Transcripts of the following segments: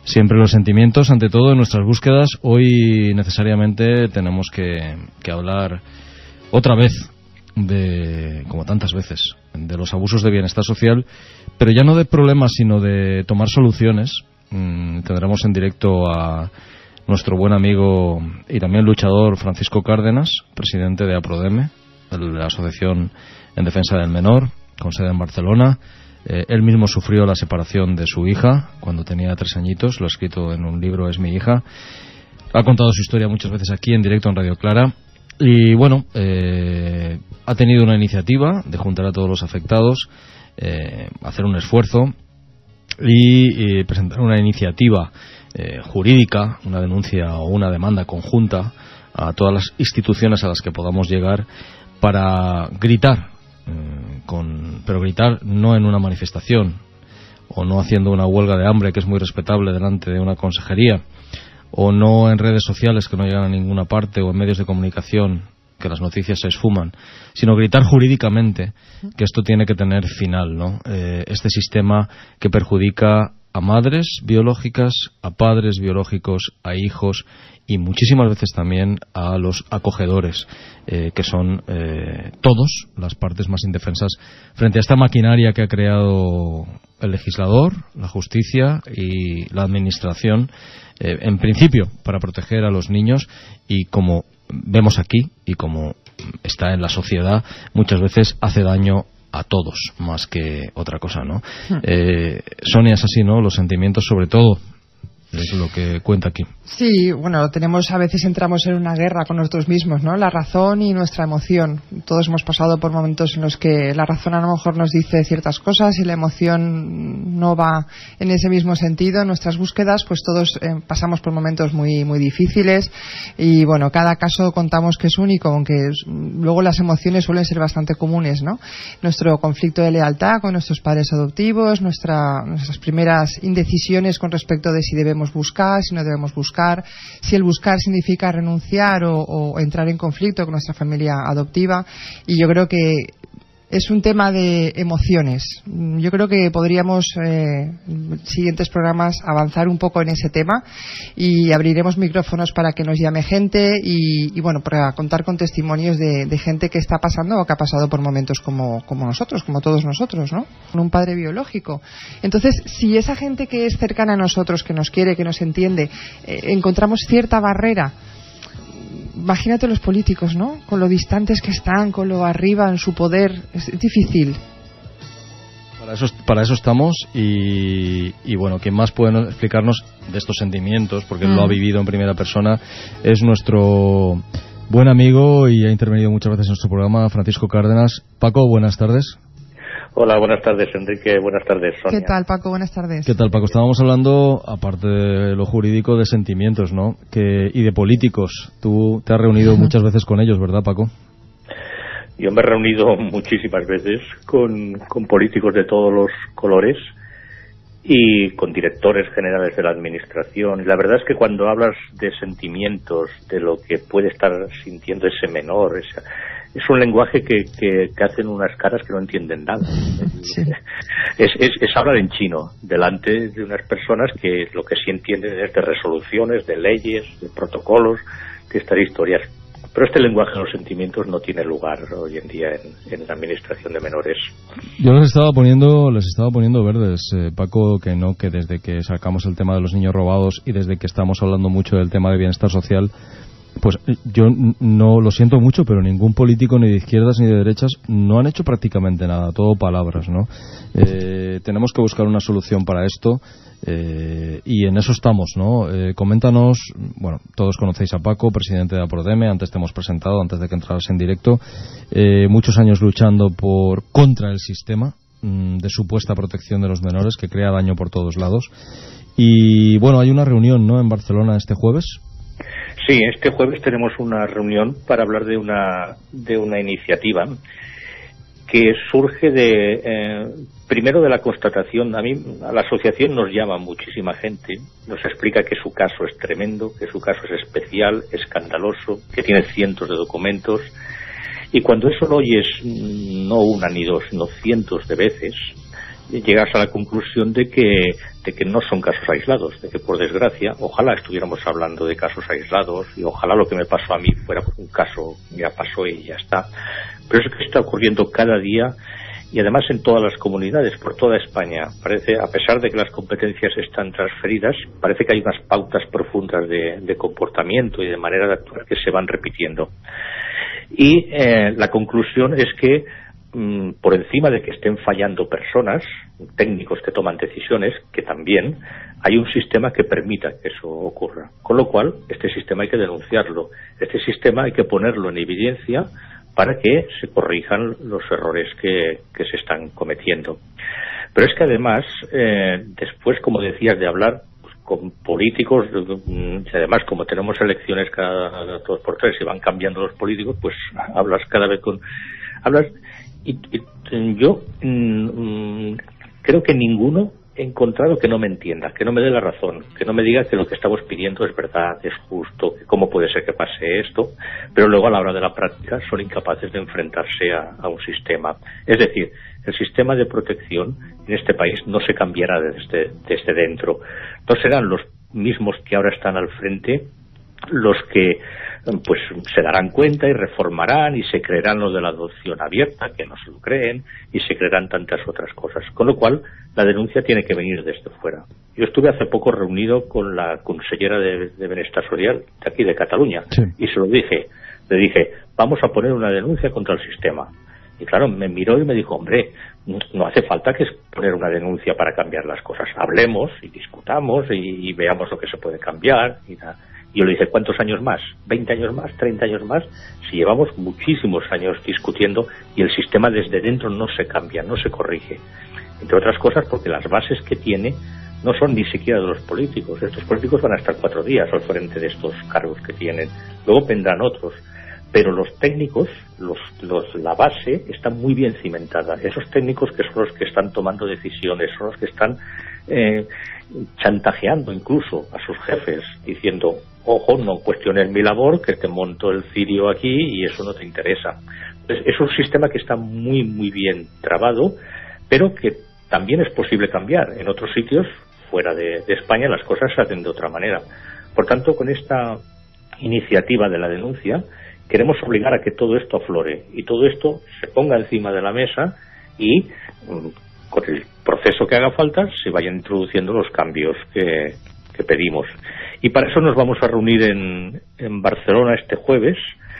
Siempre los sentimientos, ante todo, en nuestras búsquedas. Hoy necesariamente tenemos que hablar otra vez como tantas veces, de los abusos de bienestar social, pero ya no de problemas, sino de tomar soluciones. Tendremos en directo a nuestro buen amigo y también luchador Francisco Cárdenas, presidente de APRODEME, la Asociación en Defensa del Menor, con sede en Barcelona. Él mismo sufrió la separación de su hija cuando tenía 3 añitos, lo ha escrito en un libro, Es mi hija. Ha contado su historia muchas veces aquí en directo en Radio Clara. Y bueno, ha tenido una iniciativa de juntar a todos los afectados, hacer un esfuerzo y presentar una iniciativa jurídica, una denuncia o una demanda conjunta a todas las instituciones a las que podamos llegar para gritar, pero gritar no en una manifestación o no haciendo una huelga de hambre, que es muy respetable, delante de una consejería, o no en redes sociales que no llegan a ninguna parte, o en medios de comunicación que las noticias se esfuman, sino gritar jurídicamente que esto tiene que tener final, ¿no? Este sistema que perjudica a madres biológicas, a padres biológicos, a hijos y muchísimas veces también a los acogedores, que son todos las partes más indefensas frente a esta maquinaria que ha creado el legislador, la justicia y la administración, en principio para proteger a los niños, y como vemos aquí y como está en la sociedad, muchas veces hace daño a todos más que otra cosa, ¿no? Sonia, es así, ¿no? Los sentimientos, sobre todo, es lo que cuenta aquí. Sí, bueno, a veces entramos en una guerra con nosotros mismos, ¿no? La razón y nuestra emoción. Todos hemos pasado por momentos en los que la razón a lo mejor nos dice ciertas cosas y la emoción no va en ese mismo sentido. En nuestras búsquedas, pues todos pasamos por momentos muy, muy difíciles, y bueno, cada caso contamos que es único, aunque luego las emociones suelen ser bastante comunes, ¿no? Nuestro conflicto de lealtad con nuestros padres adoptivos, nuestras primeras indecisiones con respecto de si debemos buscar, si no debemos buscar, si el buscar significa renunciar o entrar en conflicto con nuestra familia adoptiva. Y yo creo que es un tema de emociones. Yo creo que podríamos en siguientes programas avanzar un poco en ese tema, y abriremos micrófonos para que nos llame gente y bueno, para contar con testimonios de gente que está pasando o que ha pasado por momentos como nosotros, como todos nosotros, ¿no? Con un padre biológico. Entonces, si esa gente que es cercana a nosotros, que nos quiere, que nos entiende, encontramos cierta barrera, imagínate los políticos, ¿no? Con lo distantes que están, con lo arriba en su poder, es difícil. Para eso estamos, y bueno, quien más puede explicarnos de estos sentimientos, porque él lo ha vivido en primera persona, es nuestro buen amigo y ha intervenido muchas veces en nuestro programa, Francisco Cárdenas. Paco, buenas tardes. Hola, buenas tardes, Enrique. Buenas tardes, Sonia. ¿Qué tal, Paco? Buenas tardes. ¿Qué tal, Paco? Estábamos hablando, aparte de lo jurídico, de sentimientos, ¿no? Y de políticos. Tú te has reunido muchas veces con ellos, ¿verdad, Paco? Yo me he reunido muchísimas veces con políticos de todos los colores y con directores generales de la administración. Y la verdad es que cuando hablas de sentimientos, de lo que puede estar sintiendo ese menor, es un lenguaje que hacen unas caras que no entienden nada. Sí. Es hablar en chino delante de unas personas que lo que sí entienden es de resoluciones, de leyes, de protocolos, de estas historias. Pero este lenguaje de los sentimientos no tiene lugar hoy en día en la administración de menores. Yo les estaba poniendo verdes, Paco, que desde que sacamos el tema de los niños robados y desde que estamos hablando mucho del tema de bienestar social, pues yo no lo siento mucho, pero ningún político ni de izquierdas ni de derechas no han hecho prácticamente nada, todo palabras, ¿no? Tenemos que buscar una solución para esto, y en eso estamos, ¿no? Coméntanos, bueno, todos conocéis a Paco, presidente de APRODEME, antes te hemos presentado, antes de que entraras en directo, muchos años luchando contra el sistema de supuesta protección de los menores que crea daño por todos lados. Y bueno, hay una reunión, ¿no?, en Barcelona este jueves. Sí, este jueves tenemos una reunión para hablar de una iniciativa que surge primero de la constatación. A la asociación nos llama muchísima gente, nos explica que su caso es tremendo, que su caso es especial, escandaloso, que tiene cientos de documentos, y cuando eso lo oyes no una ni dos, sino cientos de veces, llegas a la conclusión de que no son casos aislados, de que por desgracia, ojalá estuviéramos hablando de casos aislados y ojalá lo que me pasó a mí fuera un caso, ya pasó y ya está, pero es que está ocurriendo cada día y además en todas las comunidades, por toda España. Parece, a pesar de que las competencias están transferidas, parece que hay unas pautas profundas de comportamiento y de manera de actuar que se van repitiendo. Y la conclusión es que por encima de que estén fallando personas, técnicos que toman decisiones, que también hay un sistema que permita que eso ocurra. Con lo cual, este sistema hay que denunciarlo. Este sistema hay que ponerlo en evidencia para que se corrijan los errores que se están cometiendo. Pero es que además, después, como decías, de hablar con políticos, y además como tenemos elecciones cada 2 por 3 y van cambiando los políticos, pues hablas cada vez y yo creo que ninguno he encontrado que no me entienda, que no me dé la razón, que no me diga que lo que estamos pidiendo es verdad, es justo, que cómo puede ser que pase esto, pero luego a la hora de la práctica son incapaces de enfrentarse a un sistema. Es decir, el sistema de protección en este país no se cambiará desde dentro. No serán los mismos que ahora están al frente los que pues se darán cuenta y reformarán y se creerán lo de la adopción abierta, que no se lo creen, y se creerán tantas otras cosas. Con lo cual, la denuncia tiene que venir desde fuera. Yo estuve hace poco reunido con la consellera de Benestar Social de aquí de Cataluña, sí, y se lo dije. Le dije, vamos a poner una denuncia contra el sistema. Y claro, me miró y me dijo, hombre, no hace falta que poner una denuncia para cambiar las cosas. Hablemos y discutamos y veamos lo que se puede cambiar y nada. Y yo le dije, ¿cuántos años más? ¿20 años más? ¿30 años más? Si llevamos muchísimos años discutiendo y el sistema desde dentro no se cambia, no se corrige. Entre otras cosas porque las bases que tiene no son ni siquiera de los políticos. Estos políticos van a estar 4 días al frente de estos cargos que tienen. Luego vendrán otros. Pero los técnicos, la base está muy bien cimentada. Esos técnicos que son los que están tomando decisiones, son los que están chantajeando incluso a sus jefes, diciendo, ojo, no cuestiones mi labor, que te monto el cirio aquí y eso no te interesa. Entonces, es un sistema que está muy, muy bien trabado, pero que también es posible cambiar. En otros sitios, fuera de España, las cosas se hacen de otra manera. Por tanto, con esta iniciativa de la denuncia, queremos obligar a que todo esto aflore y todo esto se ponga encima de la mesa y con el proceso que haga falta se vayan introduciendo los cambios que pedimos. Y para eso nos vamos a reunir en Barcelona este jueves.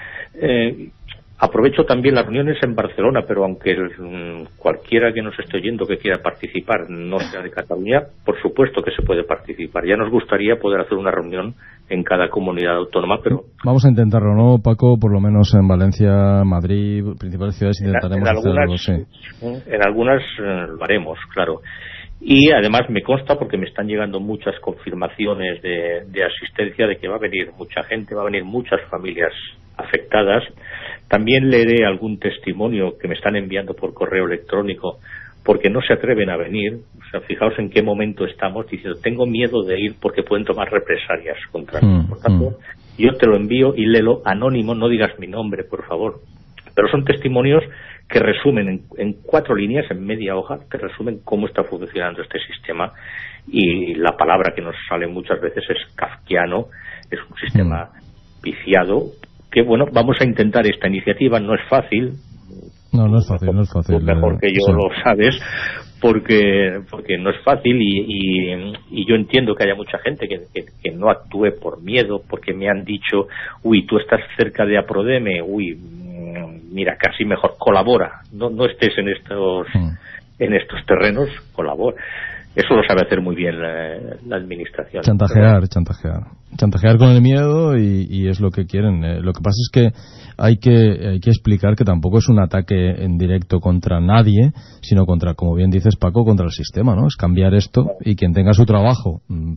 Aprovecho también las reuniones en Barcelona, pero aunque cualquiera que nos esté oyendo que quiera participar no sea de Cataluña, por supuesto que se puede participar. Ya nos gustaría poder hacer una reunión en cada comunidad autónoma, pero... Vamos a intentarlo, ¿no, Paco? Por lo menos en Valencia, Madrid, principales ciudades intentaremos hacer algo, sí. En algunas lo haremos, claro. Y además me consta, porque me están llegando muchas confirmaciones de asistencia, de que va a venir mucha gente, va a venir muchas familias afectadas. También leeré algún testimonio que me están enviando por correo electrónico porque no se atreven a venir. O sea, fijaos en qué momento estamos diciendo, tengo miedo de ir porque pueden tomar represalias contra mí. Por tanto, yo te lo envío y léelo anónimo, no digas mi nombre, por favor. Pero son testimonios que resumen en 4 líneas, en media hoja, que resumen cómo está funcionando este sistema. Y la palabra que nos sale muchas veces es kafkiano, es un sistema viciado, que bueno, vamos a intentar esta iniciativa. No es fácil. No es fácil. Mejor que yo lo sabes, porque no es fácil y yo entiendo que haya mucha gente que no actúe por miedo, porque me han dicho, uy, tú estás cerca de Aprodeme, uy, mira, casi mejor colabora, no estés en estos terrenos, colabora. Eso lo sabe hacer muy bien la administración. Chantajear con el miedo y es lo que quieren. Lo que pasa es que hay que explicar que tampoco es un ataque en directo contra nadie, sino contra, como bien dices, Paco, contra el sistema, ¿no? Es cambiar esto y quien tenga su trabajo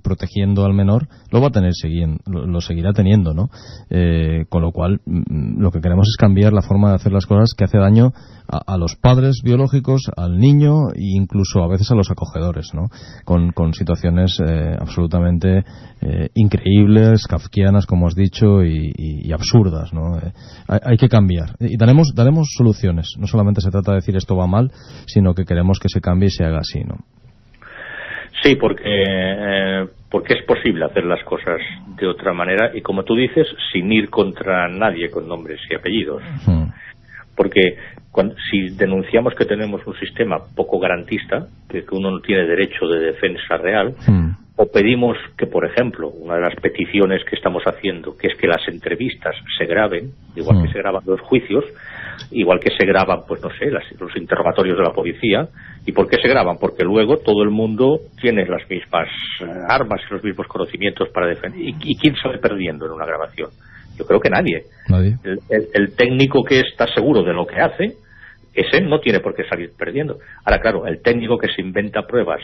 protegiendo al menor, lo va a tener lo seguirá teniendo, ¿no? Con lo cual, lo que queremos es cambiar la forma de hacer las cosas que hace daño a los padres biológicos, al niño e incluso a veces a los acogedores, ¿no? Con situaciones absolutamente increíbles, kafkianas, como has dicho, y absurdas, ¿no? Hay que cambiar. Y daremos soluciones. No solamente se trata de decir esto va mal, sino que queremos que se cambie y se haga así, ¿no? Sí, porque es posible hacer las cosas de otra manera y, como tú dices, sin ir contra nadie con nombres y apellidos. Porque si denunciamos que tenemos un sistema poco garantista, que uno no tiene derecho de defensa real, o pedimos que, por ejemplo, una de las peticiones que estamos haciendo, que es que las entrevistas se graben, igual que se graban los juicios, igual que se graban, pues no sé, los interrogatorios de la policía. ¿Y por qué se graban? Porque luego todo el mundo tiene las mismas armas y los mismos conocimientos para defender. ¿Y quién sale perdiendo en una grabación? Yo creo que nadie. El técnico que está seguro de lo que hace, ese no tiene por qué salir perdiendo. Ahora, claro, el técnico que se inventa pruebas,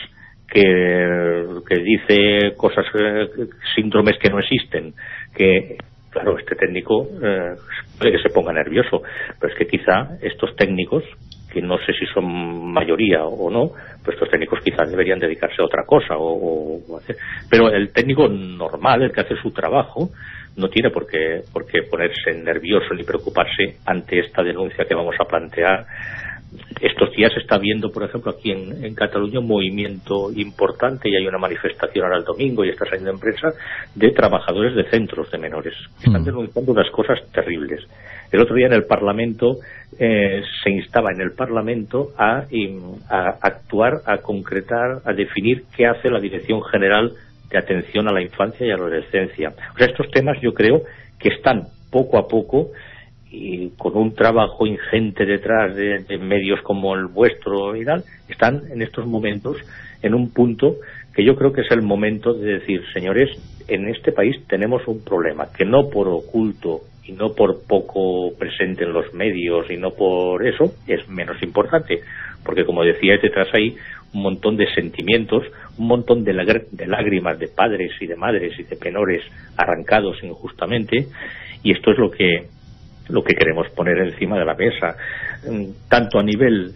que dice cosas, síndromes que no existen, que... Claro, este técnico puede que se ponga nervioso, pero es que quizá estos técnicos, que no sé si son mayoría o no, pues estos técnicos quizás deberían dedicarse a otra cosa o hacer. Pero el técnico normal, el que hace su trabajo, no tiene por qué ponerse nervioso ni preocuparse ante esta denuncia que vamos a plantear. Estos días se está viendo, por ejemplo, aquí en Cataluña un movimiento importante, y hay una manifestación ahora el domingo y está saliendo en prensa, de trabajadores de centros de menores. Están denunciando unas cosas terribles. El otro día en el Parlamento se instaba en el Parlamento a actuar, a concretar, a definir qué hace la Dirección General de Atención a la Infancia y a la Adolescencia. O sea, estos temas yo creo que están poco a poco, y con un trabajo ingente detrás de medios como el vuestro y tal, están en estos momentos en un punto que yo creo que es el momento de decir, señores, en este país tenemos un problema que no por oculto y no por poco presente en los medios y no por eso es menos importante, porque como decía, detrás hay un montón de sentimientos, un montón de lágrimas de padres y de madres y de menores arrancados injustamente, y esto es lo que queremos poner encima de la mesa, tanto a nivel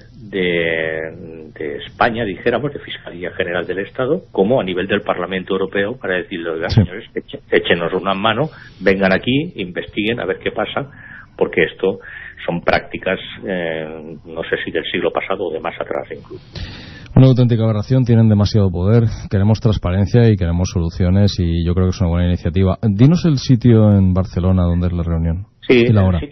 de España, dijéramos, de Fiscalía General del Estado, como a nivel del Parlamento Europeo, para decirle, oiga, señores, échenos una mano, vengan aquí, investiguen, a ver qué pasa, porque esto son prácticas, no sé si del siglo pasado o de más atrás incluso. Una auténtica aberración, tienen demasiado poder, queremos transparencia y queremos soluciones, y yo creo que es una buena iniciativa. Dinos el sitio en Barcelona donde es la reunión. Sí,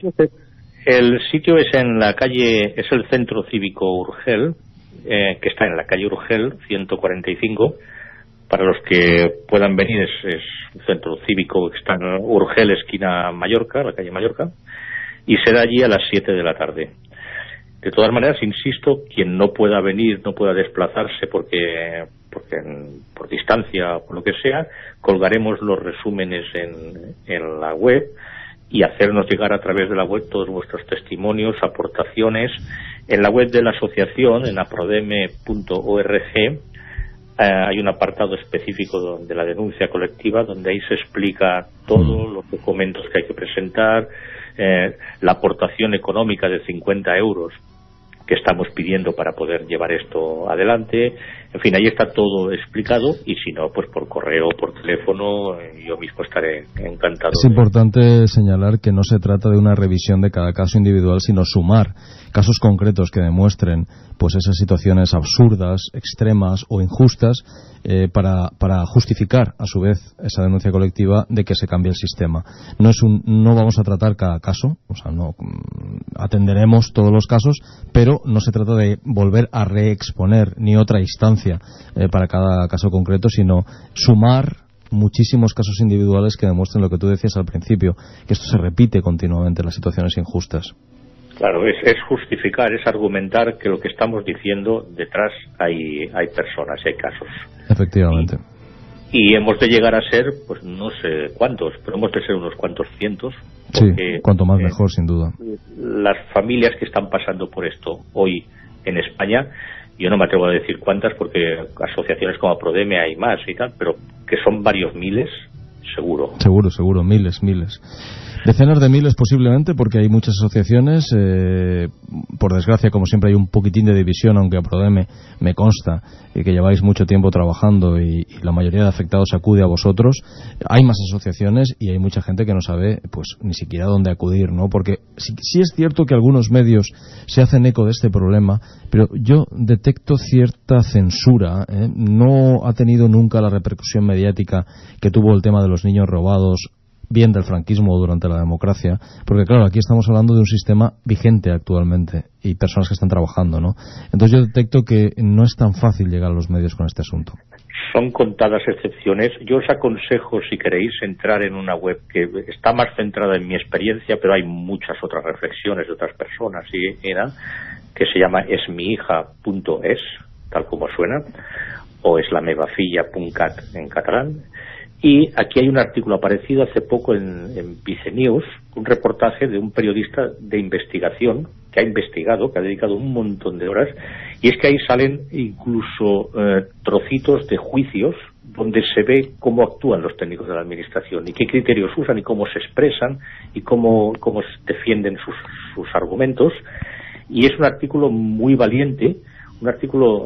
el sitio es en la calle, es el Centro Cívico Urgel, que está en la calle Urgel 145. Para los que puedan venir, es un centro cívico que está en Urgel, esquina Mallorca, la calle Mallorca, y será allí a las 7 de la tarde. De todas maneras, insisto, quien no pueda venir, no pueda desplazarse porque por distancia o por lo que sea, colgaremos los resúmenes en la web, y hacernos llegar a través de la web todos vuestros testimonios, aportaciones. En la web de la asociación, en aprodeme.org, hay un apartado específico de la denuncia colectiva, donde ahí se explica todos los documentos que hay que presentar, la aportación económica de 50 euros que estamos pidiendo para poder llevar esto adelante. En fin, ahí está todo explicado, y si no, pues por correo, por teléfono, yo mismo estaré encantado. Es importante señalar que no se trata de una revisión de cada caso individual, sino sumar casos concretos que demuestren pues esas situaciones absurdas, extremas o injustas, para justificar a su vez esa denuncia colectiva de que se cambie el sistema. No vamos a tratar cada caso, o sea, no atenderemos todos los casos, pero no se trata de volver a reexponer ni otra instancia para cada caso concreto, sino sumar muchísimos casos individuales que demuestren lo que tú decías al principio, que esto se repite continuamente en las situaciones injustas. Claro, es justificar, es argumentar que lo que estamos diciendo detrás hay personas, hay casos. Efectivamente. Y hemos de llegar a ser, pues no sé cuántos, pero hemos de ser unos cuantos cientos. Porque, sí, cuanto más mejor, sin duda. Las familias que están pasando por esto hoy en España, yo no me atrevo a decir cuántas porque asociaciones como Prodeme hay más y tal, pero que son varios miles, seguro. Seguro, miles. Decenas de miles posiblemente, porque hay muchas asociaciones. Por desgracia, como siempre, hay un poquitín de división, aunque a Prodeme me consta que lleváis mucho tiempo trabajando y la mayoría de afectados acude a vosotros. Hay más asociaciones y hay mucha gente que no sabe pues ni siquiera dónde acudir, ¿no? Porque sí es cierto que algunos medios se hacen eco de este problema, pero yo detecto cierta censura. No ha tenido nunca la repercusión mediática que tuvo el tema de los niños robados, bien del franquismo o durante la democracia, porque claro, aquí estamos hablando de un sistema vigente actualmente y personas que están trabajando, ¿no? Entonces yo detecto que no es tan fácil llegar a los medios con este asunto. Son contadas excepciones. Yo os aconsejo, si queréis, entrar en una web que está más centrada en mi experiencia, pero hay muchas otras reflexiones de otras personas, que se llama esmihija.es, tal como suena, o eslamevafilla.cat en catalán. Y aquí hay un artículo aparecido hace poco en Vicenews, un reportaje de un periodista de investigación que ha investigado, que ha dedicado un montón de horas, y es que ahí salen incluso trocitos de juicios donde se ve cómo actúan los técnicos de la administración y qué criterios usan y cómo se expresan y cómo defienden sus argumentos. Y es un artículo muy valiente, un artículo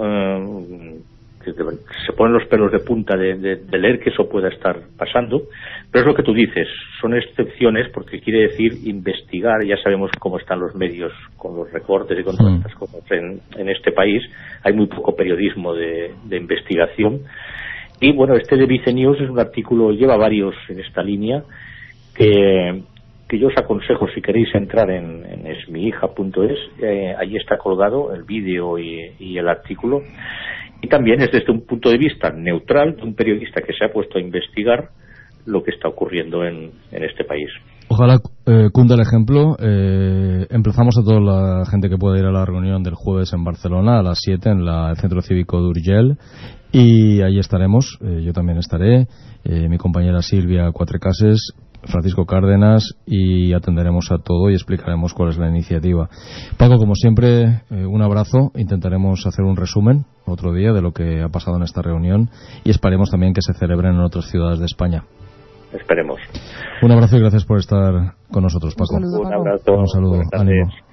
que se ponen los pelos de punta de leer que eso pueda estar pasando, pero es lo que tú dices, son excepciones porque quiere decir investigar. Ya sabemos cómo están los medios con los recortes y con todas estas cosas en este país. Hay muy poco periodismo de investigación y bueno, este de Vicenews es un artículo, lleva varios en esta línea que yo os aconsejo, si queréis entrar en esmihija.es, ahí está colgado el vídeo y el artículo. Y también es desde un punto de vista neutral, de un periodista que se ha puesto a investigar lo que está ocurriendo en este país. Ojalá cunda el ejemplo. Emplazamos a toda la gente que pueda ir a la reunión del jueves en Barcelona a las 7 en el Centro Cívico de Urgell. Y ahí estaremos, yo también estaré, mi compañera Silvia Cuatrecases, Francisco Cárdenas, y atenderemos a todo y explicaremos cuál es la iniciativa. Paco, como siempre, un abrazo. Intentaremos hacer un resumen otro día de lo que ha pasado en esta reunión y esperemos también que se celebren en otras ciudades de España. Esperemos. Un abrazo y gracias por estar con nosotros, Paco. Un saludo, Paco. Un abrazo. Un saludo, ánimo.